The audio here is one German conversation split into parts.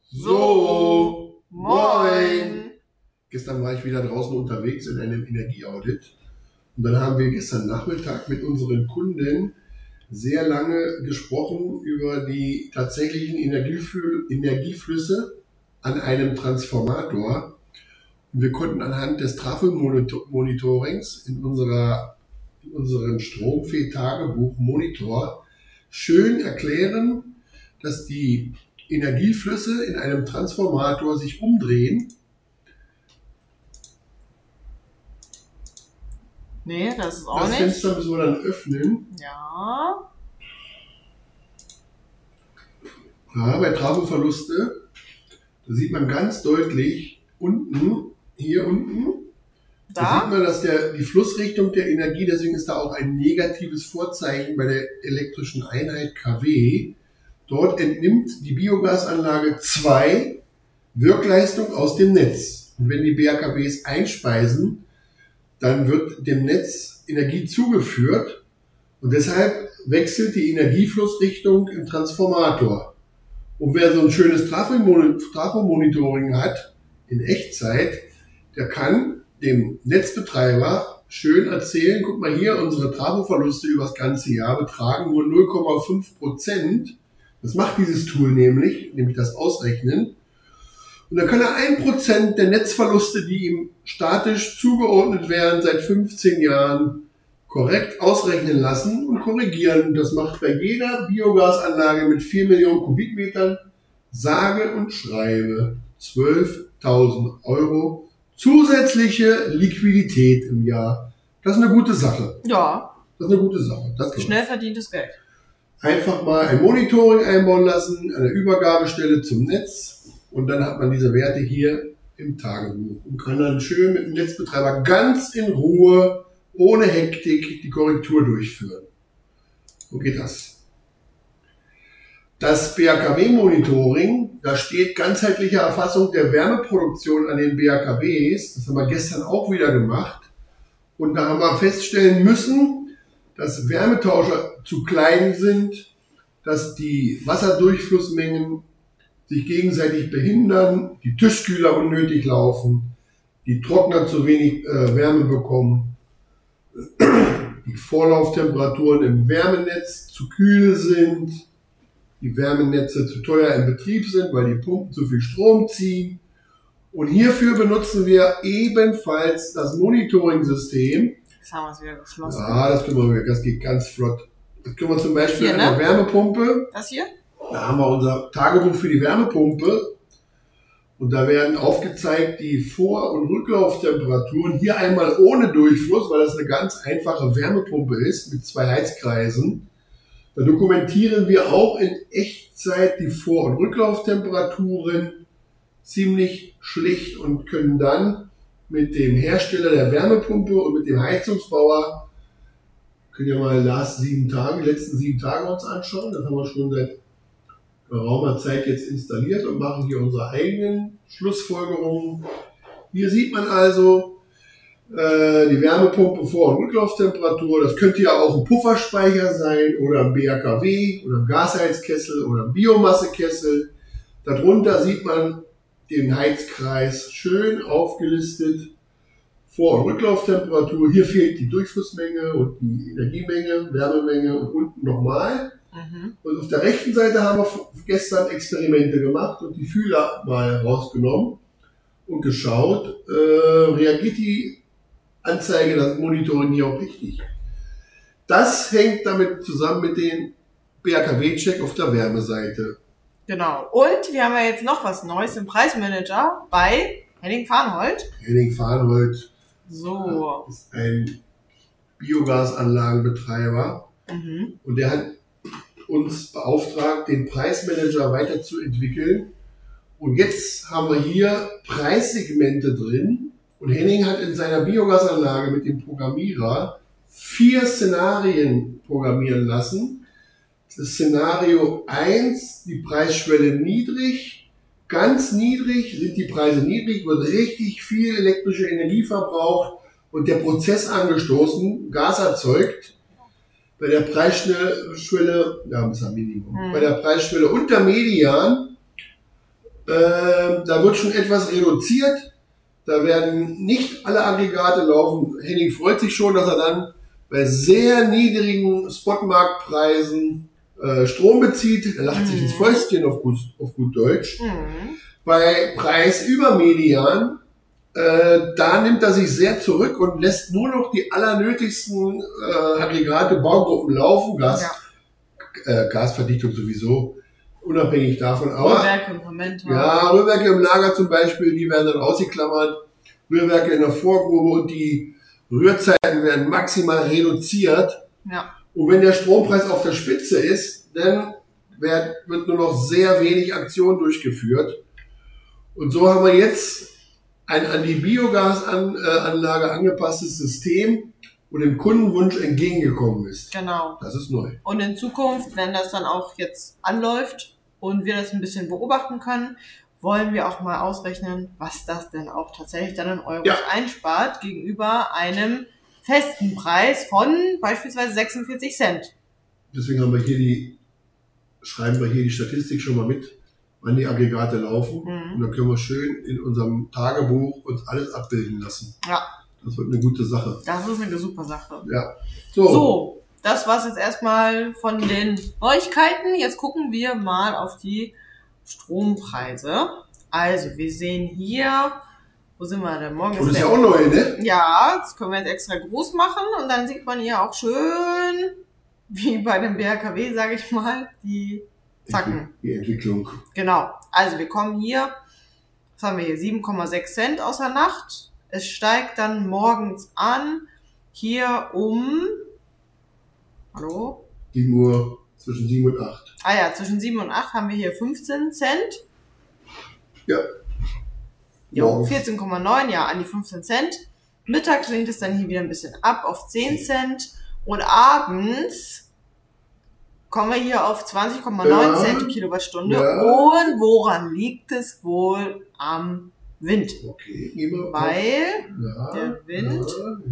So, moin! Gestern war ich wieder draußen unterwegs in einem Energieaudit und dann haben wir gestern Nachmittag mit unseren Kunden sehr lange gesprochen über die tatsächlichen Energieflüsse an einem Transformator. Und wir konnten anhand des Trafo-Monitorings in unserem Stromfee-Tagebuch Monitor schön erklären, dass die Energieflüsse in einem Transformator sich umdrehen. Nee, das ist auch Das nicht. Fenster müssen wir dann öffnen. Ja. Ja, bei Trafo-Verluste, da sieht man ganz deutlich unten, hier unten, da sieht man, dass die Flussrichtung der Energie, deswegen ist da auch ein negatives Vorzeichen bei der elektrischen Einheit kW. Dort entnimmt die Biogasanlage 2 Wirkleistung aus dem Netz. Und wenn die BHKWs einspeisen, dann wird dem Netz Energie zugeführt und deshalb wechselt die Energieflussrichtung im Transformator. Und wer so ein schönes Trafo-Monitoring hat, in Echtzeit, der kann dem Netzbetreiber schön erzählen, guck mal hier, unsere Trafo-Verluste über das ganze Jahr betragen nur 0,5%. Das macht dieses Tool nämlich das Ausrechnen. Und dann kann er 1% der Netzverluste, die ihm statisch zugeordnet werden, seit 15 Jahren korrekt ausrechnen lassen und korrigieren. Das macht bei jeder Biogasanlage mit 4 Millionen Kubikmetern sage und schreibe 12.000 Euro zusätzliche Liquidität im Jahr. Das ist eine gute Sache. Ja. Das ist eine gute Sache. Schnell verdientes Geld. Einfach mal ein Monitoring einbauen lassen, eine Übergabestelle zum Netz und dann hat man diese Werte hier im Tagebuch und kann dann schön mit dem Netzbetreiber ganz in Ruhe, ohne Hektik, die Korrektur durchführen. So geht das. Das BHKW-Monitoring, da steht ganzheitliche Erfassung der Wärmeproduktion an den BHKWs. Das haben wir gestern auch wieder gemacht. Und da haben wir feststellen müssen, dass Wärmetauscher zu klein sind, dass die Wasserdurchflussmengen sich gegenseitig behindern, die Tischkühler unnötig laufen, die Trockner zu wenig Wärme bekommen, die Vorlauftemperaturen im Wärmenetz zu kühl sind, die Wärmenetze zu teuer im Betrieb sind, weil die Pumpen zu viel Strom ziehen. Und hierfür benutzen wir ebenfalls das Monitoring-System. Jetzt haben wir es wieder geschlossen. Ja, das geht ganz flott. Das können wir zum Beispiel hier, an der Wärmepumpe. Das hier? Da haben wir unser Tagebuch für die Wärmepumpe. Und da werden aufgezeigt die Vor- und Rücklauftemperaturen. Hier einmal ohne Durchfluss, weil das eine ganz einfache Wärmepumpe ist mit 2 Heizkreisen. Da dokumentieren wir auch in Echtzeit die Vor- und Rücklauftemperaturen ziemlich schlicht und können dann mit dem Hersteller der Wärmepumpe und mit dem Heizungsbauer, können ja mal die letzten 7 Tage uns anschauen. Das haben wir schon seit geraumer Zeit jetzt installiert und machen hier unsere eigenen Schlussfolgerungen. Hier sieht man also die Wärmepumpe Vor- und Rücklauftemperatur. Das könnte ja auch ein Pufferspeicher sein oder ein BHKW oder ein Gasheizkessel oder ein Biomassekessel. Darunter sieht man den Heizkreis schön aufgelistet. Vor- und Rücklauftemperatur. Hier fehlt die Durchflussmenge und die Energiemenge, Wärmemenge und unten nochmal. Und auf der rechten Seite haben wir gestern Experimente gemacht und die Fühler mal rausgenommen und geschaut, reagiert die Anzeige, das Monitoring hier auch richtig. Das hängt damit zusammen mit dem BHKW-Check auf der Wärmeseite. Genau. Und wir haben ja jetzt noch was Neues im Preismanager bei Henning Farnhold. Henning Farnhold So. ist ein Biogasanlagenbetreiber und der hat uns beauftragt, den Preismanager weiterzuentwickeln. Und jetzt haben wir hier Preissegmente drin. Und Henning hat in seiner Biogasanlage mit dem Programmierer 4 Szenarien programmieren lassen. Das Szenario 1, die Preisschwelle niedrig. Ganz niedrig sind die Preise niedrig, wird richtig viel elektrische Energie verbraucht und der Prozess angestoßen, Gas erzeugt. Bei der Preisschwelle, ja, das ist ein Minimum. Bei der Preisschwelle unter Median Da wird schon etwas reduziert. Da werden nicht alle Aggregate laufen. Henning freut sich schon, dass er dann bei sehr niedrigen Spotmarktpreisen Strom bezieht. Er lacht sich ins Fäustchen auf gut Deutsch. Bei Preis über Median, da nimmt er sich sehr zurück und lässt nur noch die allernötigsten Aggregate, Baugruppen laufen. Gasverdichtung sowieso, unabhängig davon. Aber Rührwerke im Moment. ja, Rührwerke im Lager zum Beispiel, die werden dann ausgeklammert. Rührwerke in der Vorgrube und die Rührzeiten werden maximal reduziert. Ja. Und wenn der Strompreis auf der Spitze ist, dann wird nur noch sehr wenig Aktion durchgeführt. Und so haben wir jetzt ein an die Biogasanlage angepasstes System, wo dem Kundenwunsch entgegengekommen ist. Genau. Das ist neu. Und in Zukunft, wenn das dann auch jetzt anläuft und wir das ein bisschen beobachten können, wollen wir auch mal ausrechnen, was das denn auch tatsächlich dann in Euros einspart gegenüber einem festen Preis von beispielsweise 46 Cent. Deswegen schreiben wir hier die Statistik schon mal mit, wann die Aggregate laufen. Und dann können wir schön in unserem Tagebuch uns alles abbilden lassen. Ja. Das wird eine gute Sache. Das ist eine super Sache. Ja. So, das war's jetzt erstmal von den Neuigkeiten. Jetzt gucken wir mal auf die Strompreise. Also, wir sehen hier, wo sind wir denn? Morgen und das ist ja auch neu, ne? Ja, das können wir jetzt extra groß machen und dann sieht man hier auch schön, wie bei dem BHKW, sage ich mal, die Zacken. Die Entwicklung. Genau. Also, wir kommen hier, was haben wir hier? 7,6 Cent aus der Nacht. Es steigt dann morgens an, hier hallo? 7 Uhr, zwischen 7 und 8. Ah ja, zwischen 7 und 8 haben wir hier 15 Cent. Ja. Jo, 14,9, ja, an die 15 Cent. Mittags sinkt es dann hier wieder ein bisschen ab auf 10 Cent. Und abends kommen wir hier auf 20,9 Cent die Kilowattstunde. Ja. Und woran liegt es wohl? Am Wind. Okay, gehen wir Weil der Wind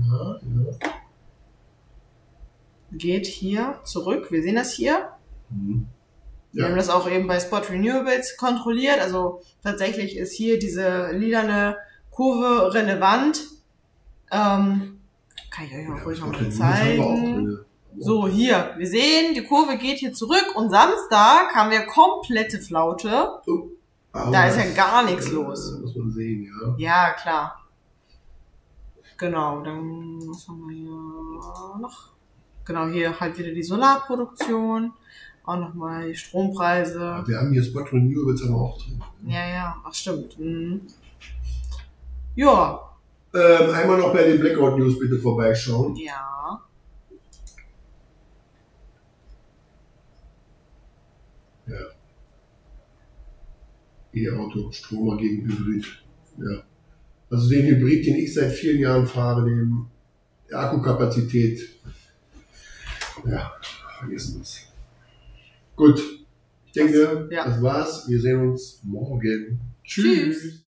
geht hier zurück. Wir sehen das hier. Wir haben das auch eben bei Spot Renewables kontrolliert. Also tatsächlich ist hier diese lilane Kurve relevant. Kann ich euch auch ruhig mal zeigen. So, hier. Wir sehen, die Kurve geht hier zurück und Samstag haben wir komplette Flaute. Da ist ja gar nichts los. Muss man sehen, ja. Ja, klar. Genau, dann, was haben wir hier noch? Genau, hier halt wieder die Solarproduktion. Auch nochmal die Strompreise. Ja, wir haben hier Spot Renewables haben wir auch drin. Ja, ach stimmt. Ja. Einmal noch bei den Blackout News bitte vorbeischauen. Ja. Ja. E-Auto, Stromer gegen Hybrid. Ja. Also den Hybrid, den ich seit vielen Jahren fahre, der Akkukapazität. Ja, vergessen wir es. Gut, ich denke, das war's. Wir sehen uns morgen. Tschüss.